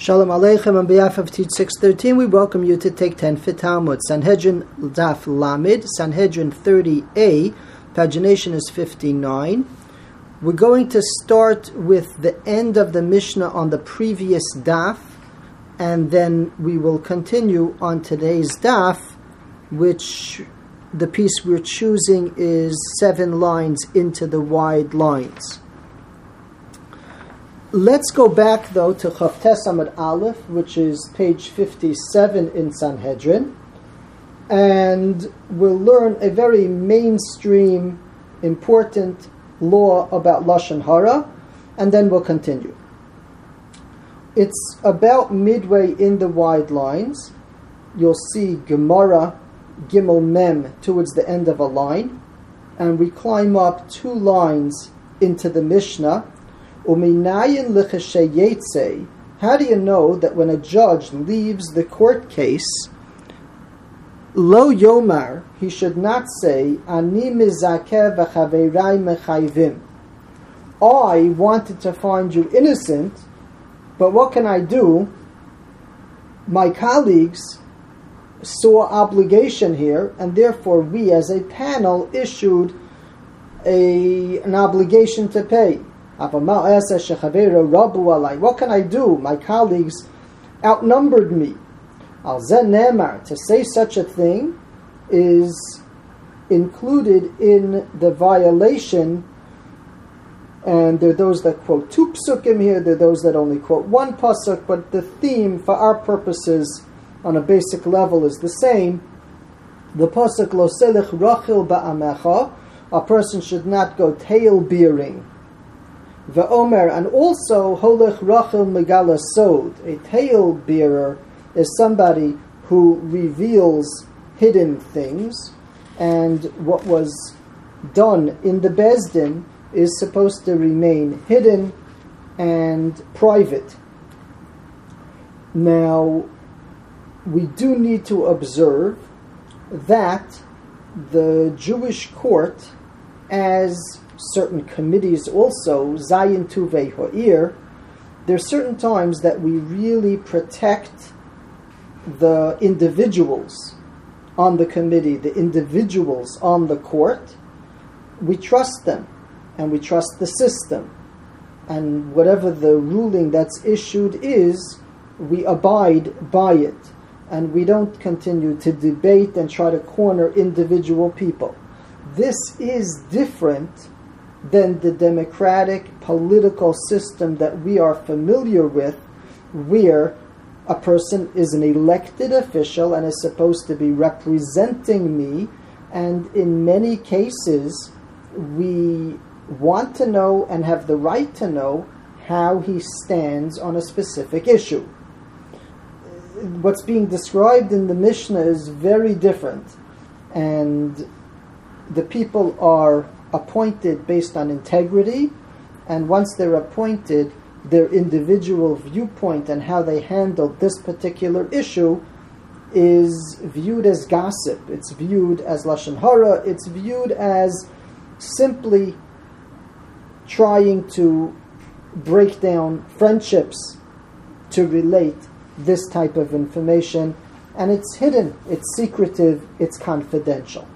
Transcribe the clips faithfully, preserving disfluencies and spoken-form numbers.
Shalom Aleichem. On behalf of Teach six thirteen, we welcome you to take ten for Talmud. Sanhedrin Daf Lamed, Sanhedrin thirty A, pagination is fifty-nine. We're going to start with the end of the Mishnah on the previous Daf, and then we will continue on today's Daf, which the piece we're choosing is seven lines into the wide lines. Let's go back, though, to Chavtes Amud Aleph, which is page fifty-seven in Sanhedrin, and we'll learn a very mainstream, important law about Lashon Hara, and then we'll continue. It's about midway in the wide lines. You'll see Gemara, Gimel Mem, towards the end of a line, and we climb up two lines into the Mishnah. Uminayin l'cheshayetze. How do you know that when a judge leaves the court case, lo yomar, he should not say, ani mizakeh v'chaveirai mechayvim. I wanted to find you innocent, but what can I do? My colleagues saw obligation here, and therefore we as a panel issued a, an obligation to pay. What can I do? My colleagues outnumbered me. To say such a thing is included in the violation, and there are those that quote two psukim here, there are those that only quote one pasuk, but the theme for our purposes on a basic level is the same. The pasuk lo selech rachil ba'amecha, a person should not go tail-bearing. V'omer, and also holech rachil megala sod. A tail-bearer is somebody who reveals hidden things, and what was done in the Bezdin is supposed to remain hidden and private. Now, we do need to observe that the Jewish court, as certain committees also, Zayin Tuvei Ha'ir, there are certain times that we really protect the individuals on the committee, the individuals on the court. We trust them, and we trust the system. And whatever the ruling that's issued is, we abide by it. And we don't continue to debate and try to corner individual people. This is different than the democratic political system that we are familiar with, where a person is an elected official and is supposed to be representing me, and in many cases we want to know and have the right to know how he stands on a specific issue. What's being described in the Mishnah is very different, and the people are appointed based on integrity, and once they're appointed, their individual viewpoint and how they handle this particular issue is viewed as gossip. It's viewed as Lashon Hara. It's viewed as simply trying to break down friendships to relate this type of information, and it's hidden, it's secretive, it's confidential.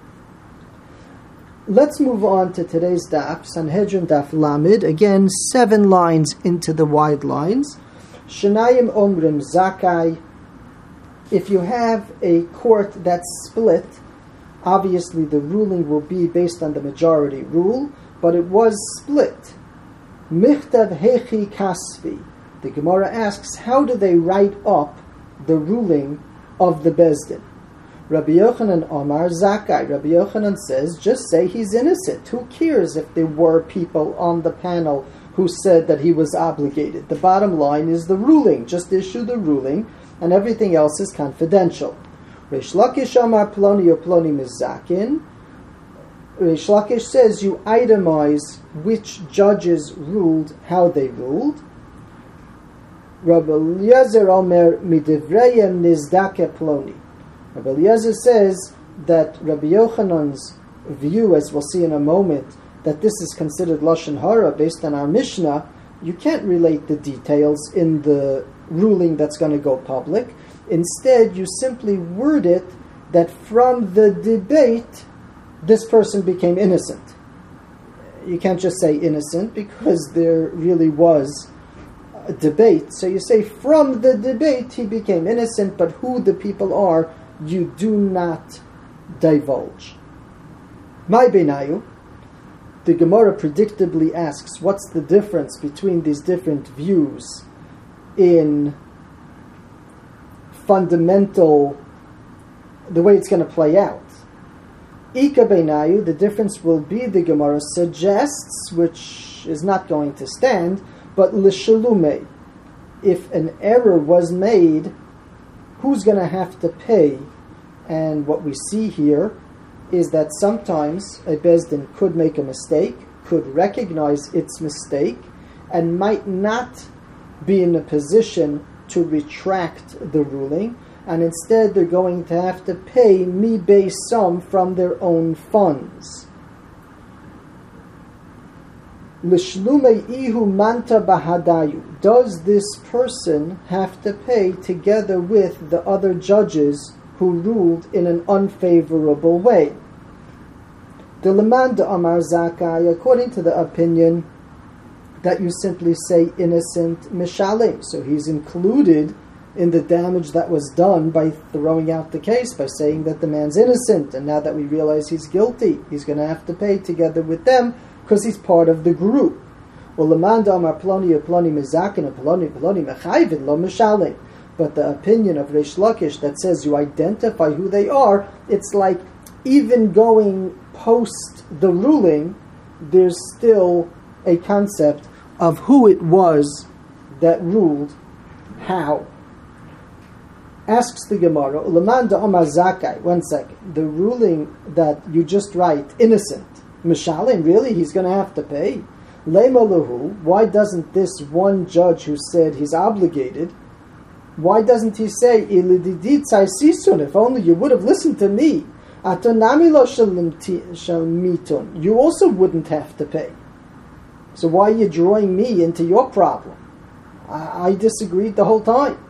Let's move on to today's daf, Sanhedrin Daf Lamed, again seven lines into the wide lines. Shenayim Omrim Zakai. If you have a court that's split, obviously the ruling will be based on the majority rule, but it was split. Michtav Hechi Kasvi. The Gemara asks, how do they write up the ruling of the Bezdin? Rabbi Yochanan Omar Zakai. Rabbi Yochanan says, just say he's innocent. Who cares if there were people on the panel who said that he was obligated? The bottom line is the ruling. Just issue the ruling, and everything else is confidential. Reish Lakish Omar Ploni Ploni Mizakin. Reish Lakish says you itemize which judges ruled, how they ruled. Rabbi Eliezer Omer Midivrayim Nizdake Ploni. Rabbi Eliezer says that Rabbi Yochanan's view, as we'll see in a moment, that this is considered Lashon Hara based on our Mishnah, you can't relate the details in the ruling that's going to go public. Instead, you simply word it that from the debate, this person became innocent. You can't just say innocent because there really was a debate. So you say from the debate he became innocent, but who the people are, you do not divulge. My beinayu, the Gemara predictably asks, what's the difference between these different views in fundamental, the way it's going to play out? Ika beinayu, the difference will be, the Gemara suggests, which is not going to stand, but l'shalume, if an error was made, who's going to have to pay? And what we see here is that sometimes a Bezdin could make a mistake, could recognize its mistake, and might not be in a position to retract the ruling, and instead they're going to have to pay mi beisam from their own funds. L'shlume ihu manta bahadayu. Does this person have to pay together with the other judges who ruled in an unfavorable way? The Lamanda Amar Zakai, according to the opinion that you simply say innocent mishalim, so he's included in the damage that was done by throwing out the case, by saying that the man's innocent, and now that we realize he's guilty, he's going to have to pay together with them because he's part of the group. Well, Lamanda Amar Ploni Ploni Mizakin Ploni Ploni Mechayvin Lo Mishalim. But the opinion of Reish Lakish that says you identify who they are, it's like even going post the ruling, there's still a concept of who it was that ruled how. Asks the Gemara, Lamanda Omar Zakai, one second, the ruling that you just write, innocent, Mishalim, really, he's going to have to pay? Lema Lahu, why doesn't this one judge who said he's obligated, why doesn't he say, if only you would have listened to me, you also wouldn't have to pay. So why are you drawing me into your problem? I, I disagreed the whole time.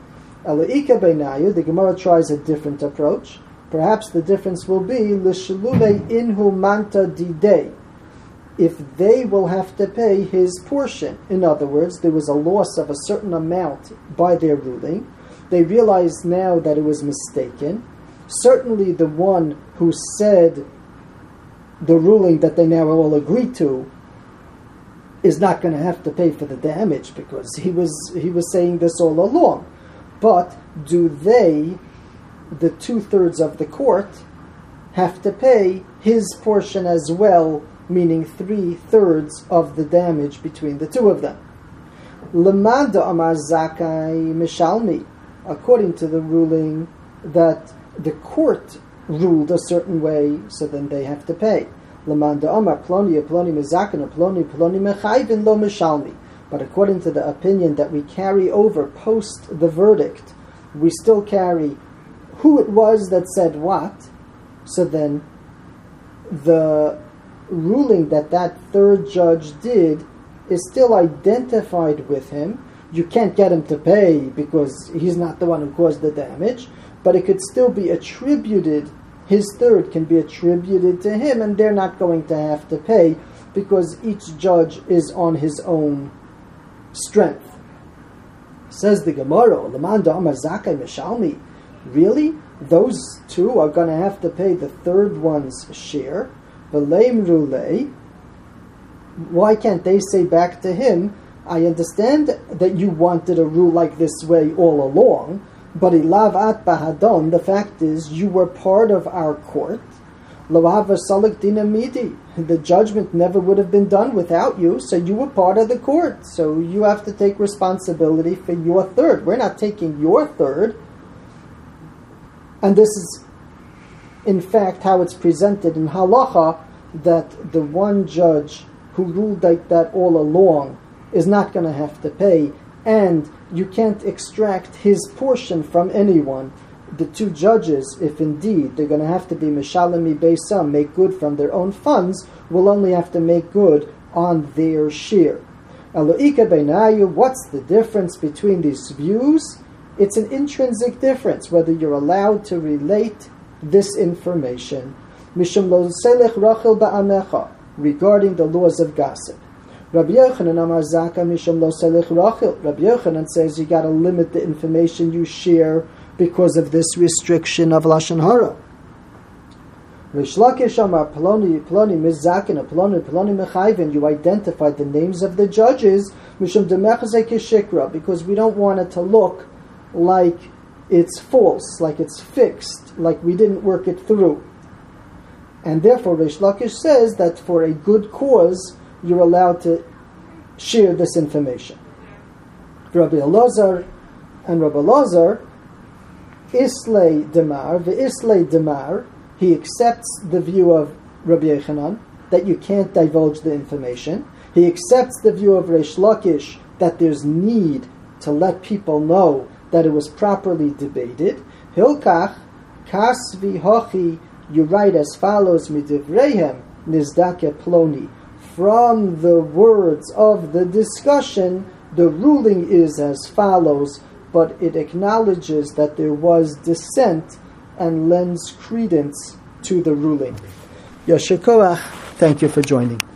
The Gemara tries a different approach. Perhaps the difference will be inhu manta didei, if they will have to pay his portion. In other words, there was a loss of a certain amount by their ruling. They realized now that it was mistaken. Certainly the one who said the ruling that they now all agree to is not going to have to pay for the damage because he was he was saying this all along. But do they, the two-thirds of the court, have to pay his portion as well, meaning three-thirds of the damage between the two of them? Lamanda Amar Zakai Mishalmi, according to the ruling that the court ruled a certain way, so then they have to pay. Lamanda Amar Ploni Ploni Mizakan Ploni Ploni Mechayvin Lo Mishalmi. But according to the opinion that we carry over post the verdict, we still carry who it was that said what. So then the ruling that that third judge did is still identified with him. You can't get him to pay because he's not the one who caused the damage, but it could still be attributed, his third can be attributed to him, and they're not going to have to pay because each judge is on his own strength. Says the Gemara, Lamanda Amar Zakai Mishalmi, really? Those two are going to have to pay the third one's share? V'leim rulei. Why can't they say back to him, I understand that you wanted a rule like this way all along, but ilav at bahadon, the fact is you were part of our court. Lo'ava salik dinamidi. The judgment never would have been done without you, so you were part of the court. So you have to take responsibility for your third. We're not taking your third. And this is, in fact, how it's presented in halacha, that the one judge who ruled like that all along is not going to have to pay, and you can't extract his portion from anyone. The two judges, if indeed they're going to have to be mishalami beisam, make good from their own funds, will only have to make good on their share. Aloika beinayu, what's the difference between these views? It's an intrinsic difference, whether you're allowed to relate this information. Mishum lo selech rachel ba'amecha, regarding the laws of gossip. Rabbi Yochanan amar zaka mishum lo selech rachel. Rabbi Yochanan says you got to limit the information you share because of this restriction of lashon hara. Rish Lakish amar ploni ploni mizakin ploni ploni mechayvin. You identify the names of the judges mishum demechazek shikra, because we don't want it to look like it's false, like it's fixed, like we didn't work it through. And therefore Rish Lakish says that for a good cause you're allowed to share this information. Rabbi Elazar and Rabbi Elazar, Islay Demar, the Islay Demar, he accepts the view of Rabbi Yochanan that you can't divulge the information. He accepts the view of Rish Lakish that there's need to let people know that it was properly debated. Hilkach, Kasvi Hochi, you write as follows, Midivrehem, Nizdake Ploni. From the words of the discussion, the ruling is as follows, but it acknowledges that there was dissent and lends credence to the ruling. Yashir Koach, thank you for joining.